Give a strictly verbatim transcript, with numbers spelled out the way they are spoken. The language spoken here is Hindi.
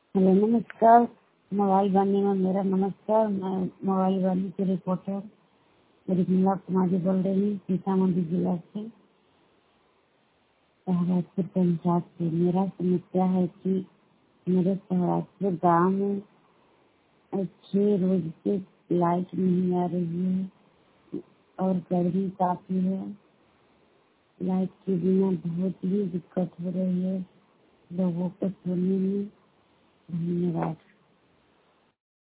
हेलो नमस्कार। मोबाइल वाणी में मेरा नमस्कार। मैं मोबाइल वाणी की रिपोर्टर रिमला कुमारी बोल रही हूँ, सीतामढ़ी जिला से, सहराजपुर पंचायत से। मेरा समस्या है कि मेरे सहराजपुर गाँव में छह रोज से लाइट नहीं आ रही है और गर्मी काफी है। लाइट के बिना बहुत ही दिक्कत हो रही है लोगों को सोने में। धन्यवाद।